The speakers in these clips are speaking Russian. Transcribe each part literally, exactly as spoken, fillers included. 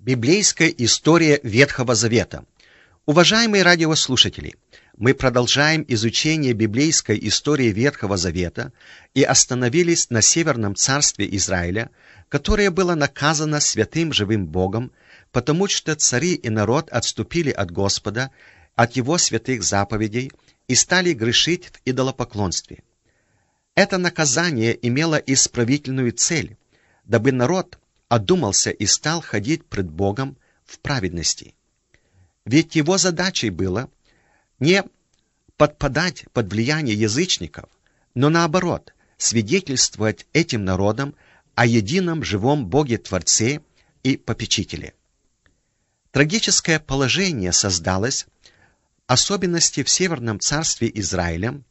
Библейская история Ветхого Завета. Уважаемые радиослушатели, мы продолжаем изучение библейской истории Ветхого Завета и остановились на Северном царстве Израиля, которое было наказано святым живым Богом, потому что цари и народ отступили от Господа, от Его святых заповедей и стали грешить в идолопоклонстве. Это наказание имело исправительную цель, дабы народ одумался и стал ходить пред Богом в праведности. Ведь его задачей было не подпадать под влияние язычников, но наоборот, свидетельствовать этим народам о едином живом Боге-Творце и Попечителе. Трагическое положение создалось, в особенности в Северном царстве Израиля.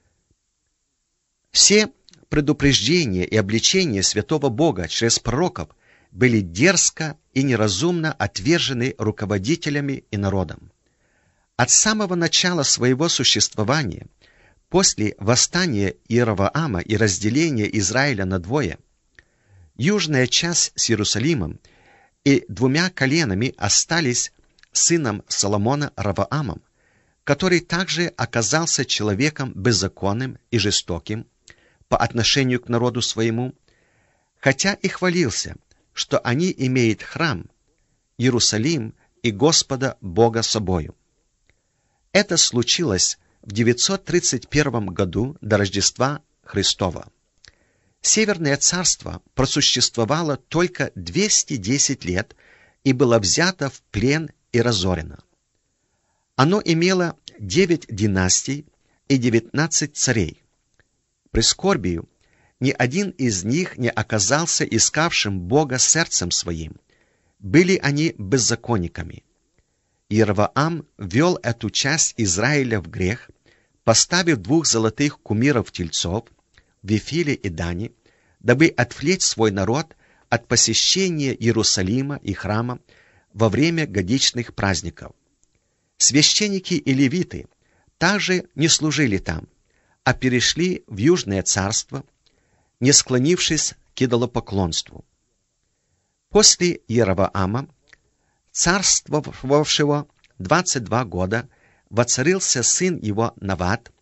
Все предупреждения и обличения святого Бога через пророков были дерзко и неразумно отвержены руководителями и народом. От самого начала своего существования, после восстания Иеровоама и разделения Израиля на двое, южная часть с Иерусалимом и двумя коленами остались сыном Соломона Ровоамом, который также оказался человеком беззаконным и жестоким по отношению к народу своему, хотя и хвалился, что они имеют храм, Иерусалим и Господа Бога собою. Это случилось в девятьсот тридцать первом году до Рождества Христова. Северное царство просуществовало только двести десять лет и было взято в плен и разорено. Оно имело девять династий и девятнадцать царей. Прискорбию, ни один из них не оказался искавшим Бога сердцем своим. Были они беззаконниками. Иеровоам ввел эту часть Израиля в грех, поставив двух золотых кумиров-тельцов в Вифиле и Дане, дабы отвлечь свой народ от посещения Иерусалима и храма во время годичных праздников. Священники и левиты также не служили там, а перешли в Южное царство, не склонившись к идолопоклонству. После Иеровоама, царствовавшего двадцать два года, воцарился сын его Нават,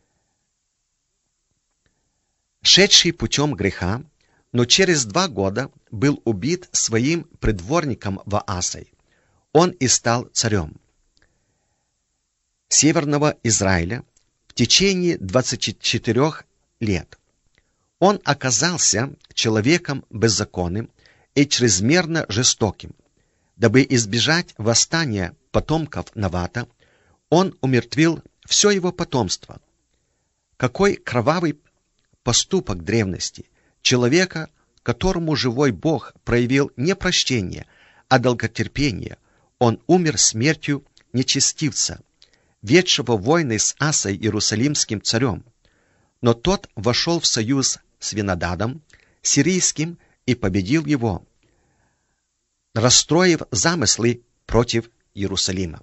шедший путем греха, но через два года был убит своим предворником Ваасой. Он и стал царем Северного Израиля в течение двадцати четырёх лет. Он оказался человеком беззаконным и чрезмерно жестоким. Дабы избежать восстания потомков Навата, он умертвил все его потомство. Какой кровавый поступок древности, человека, которому живой Бог проявил не прощение, а долготерпение. Он умер смертью нечестивца, ведшего войны с Асой иерусалимским царем. Но тот вошел в союз с Винодадом, сирийским, и победил его, расстроив замыслы против Иерусалима.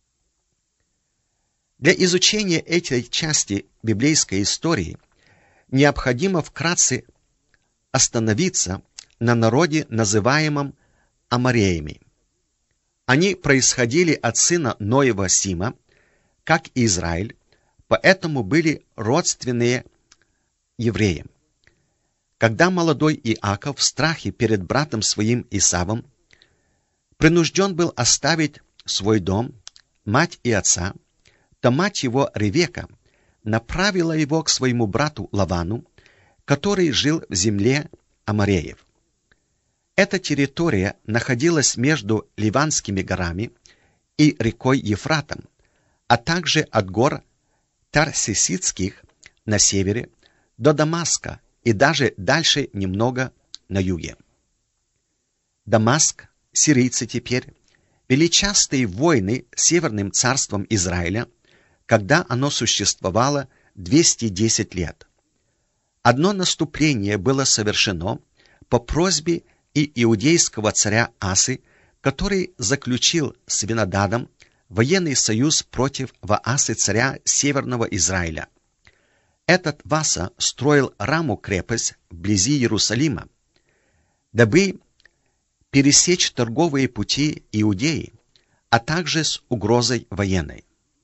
Для изучения этой части библейской истории необходимо вкратце остановиться на народе, называемом Амореями. Они происходили от сына Ноева Сима, как и Израиль, поэтому были родственные евреям. Когда молодой Иаков в страхе перед братом своим Исавом принужден был оставить свой дом, мать и отца, то мать его Ревека направила его к своему брату Лавану, который жил в земле Амореев. Эта территория находилась между Ливанскими горами и рекой Ефратом, а также от гор Тарсиситских на севере до Дамаска и даже дальше немного на юге. Дамаск, сирийцы теперь, вели частые войны с Северным царством Израиля, когда оно существовало двести десять лет. Одно наступление было совершено по просьбе и иудейского царя Асы, который заключил с Винодадом военный союз против Ваасы, царя Северного Израиля. Этот Васа строил Раму крепость вблизи Иерусалима, дабы пересечь торговые пути Иудеи, а также с угрозой военной.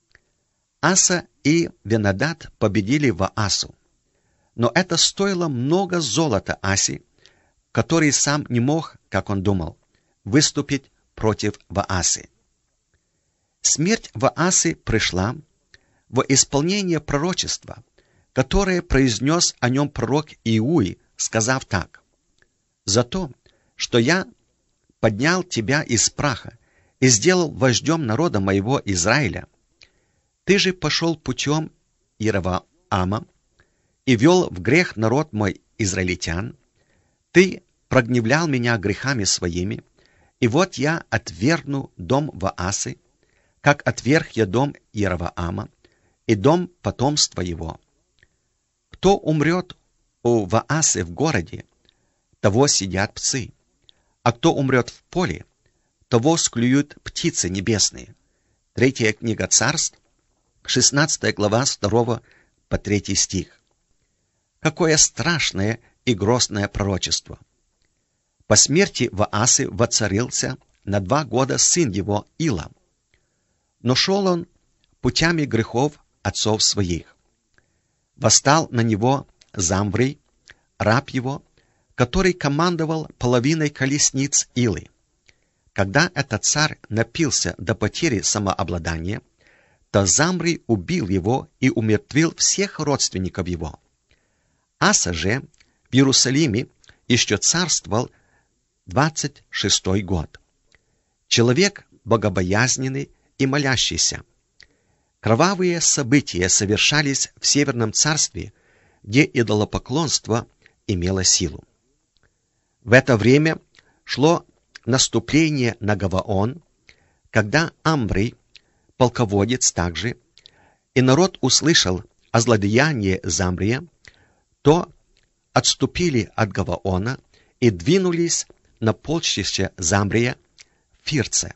Аса и Венадад победили Ваасу, но это стоило много золота Асе, который сам не мог, как он думал, выступить против Ваасы. Смерть Ваасы пришла во исполнение пророчества, которое произнес о нем пророк Иуи, сказав так: «За то, что я поднял тебя из праха и сделал вождем народа моего Израиля, ты же пошел путем Иеровоама и вел в грех народ мой израильтян, ты прогневлял меня грехами своими, и вот я отвергну дом Ваасы, как отверг я дом Иеровоама и дом потомства его. Кто умрет у Ваасы в городе, того съедят псы, а кто умрет в поле, того склюют птицы небесные». Третья книга Царств, шестнадцатая глава, с второго по третий стих. Какое страшное и грозное пророчество! По смерти Ваасы воцарился на два года сын его Ила, но шел он путями грехов отцов своих. Восстал на него Замврий, раб его, который командовал половиной колесниц Илы. Когда этот царь напился до потери самообладания, то Замврий убил его и умертвил всех родственников его. Аса же в Иерусалиме еще царствовал двадцать шестой год. Человек богобоязненный и молящийся. Кровавые события совершались в Северном царстве, где идолопоклонство имело силу. В это время шло наступление на Гаваон, когда Амврий, полководец также, и народ услышал о злодеянии Замврия, то отступили от Гаваона и двинулись на полчище Замврия в Фирце.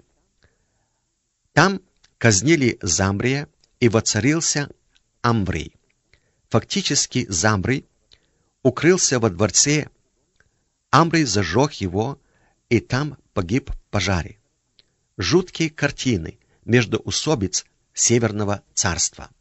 Там казнили Замврия, и воцарился Амврий. Фактически Замврий укрылся во дворце, Амврий зажег его, и там погиб в пожаре. Жуткие картины междоусобиц Северного царства.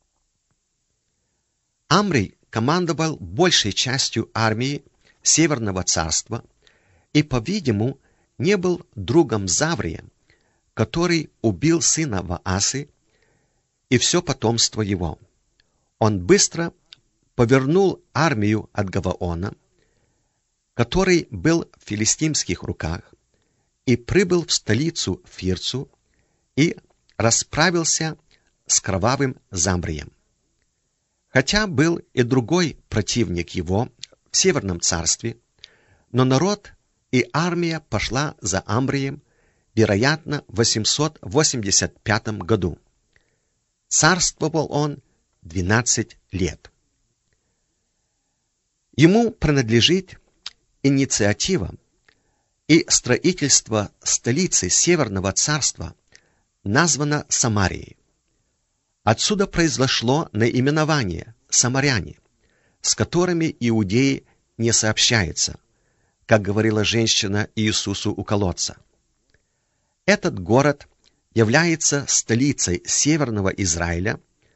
Амврий командовал большей частью армии Северного царства и, по-видимому, не был другом Замврия, который убил сына Ваасы и все потомство его. Он быстро повернул армию от Гаваона, который был в филистимских руках, и прибыл в столицу Фирцу и расправился с кровавым Замврием. Хотя был и другой противник его в Северном царстве, но народ и армия пошла за Амврием, вероятно, в восемьсот восемьдесят пятом году. Царствовал он двенадцать лет. Ему принадлежит инициатива и строительство столицы Северного царства названо Самарией. Отсюда произошло наименование «самаряне», с которыми иудеи не сообщаются, как говорила женщина Иисусу у колодца. Этот город является столицей Северного Израиля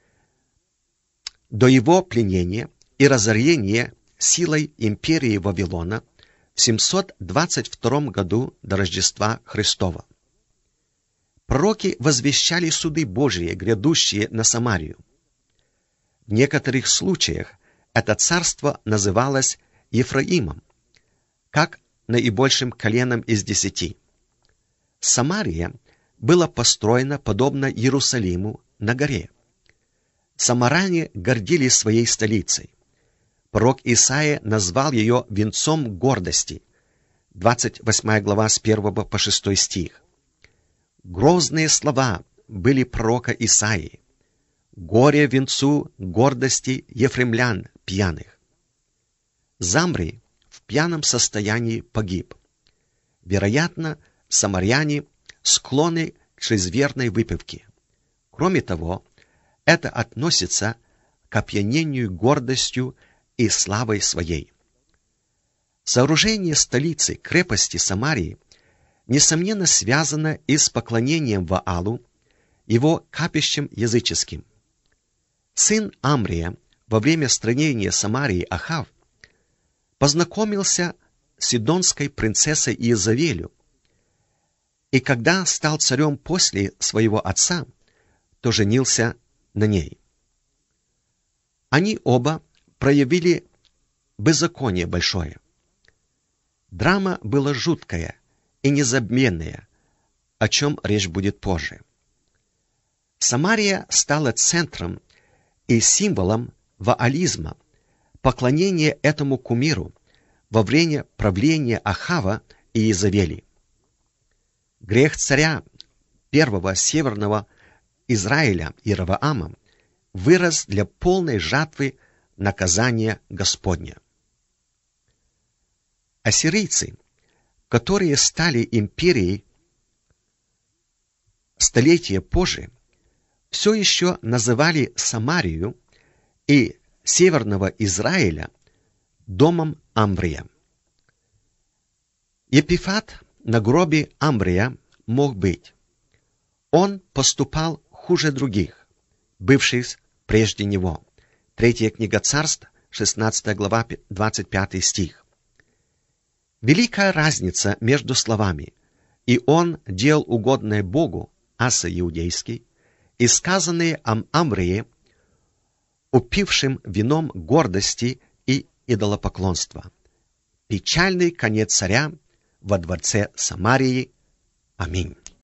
до его пленения и разорения силой империи Вавилона в семьсот двадцать втором году до Рождества Христова. Пророки возвещали суды Божьи, грядущие на Самарию. В некоторых случаях это царство называлось Ефраимом, как наибольшим коленом из десяти. Самария была построена подобно Иерусалиму на горе. Самаряне гордились своей столицей. Пророк Исаия назвал ее венцом гордости. двадцать восьмая глава с первого по шестой стих. Грозные слова были пророка Исаии. Горе венцу гордости ефремлян пьяных. Замврий в пьяном состоянии погиб. Вероятно, самаряне склонны к чрезмерной выпивке. Кроме того, это относится к опьянению гордостью и славой своей. Сооружение столицы, крепости Самарии несомненно, связано и с поклонением Ваалу, его капищем языческим. Сын Амрия во время строения Самарии Ахав познакомился с сидонской принцессой Иезавелью, и когда стал царем после своего отца, то женился на ней. Они оба проявили беззаконие большое. Драма была жуткая и незабвенная, о чем речь будет позже. Самария стала центром и символом ваализма, поклонения этому кумиру во время правления Ахава и Иезавели. Грех царя первого северного Израиля Иеровоама вырос для полной жатвы наказания Господня. Ассирийцы, которые стали империей столетия позже, все еще называли Самарию и северного Израиля домом Амврия. Епифат на гробе Амврия мог быть: он поступал хуже других, бывших прежде него. Третья книга Царств, шестнадцатая глава, двадцать пятый стих. Великая разница между словами «и он делал угодное Богу», аса иудейский, и сказанные о Амврии, упившим вином гордости и идолопоклонства. Печальный конец царя во дворце Самарии. Аминь.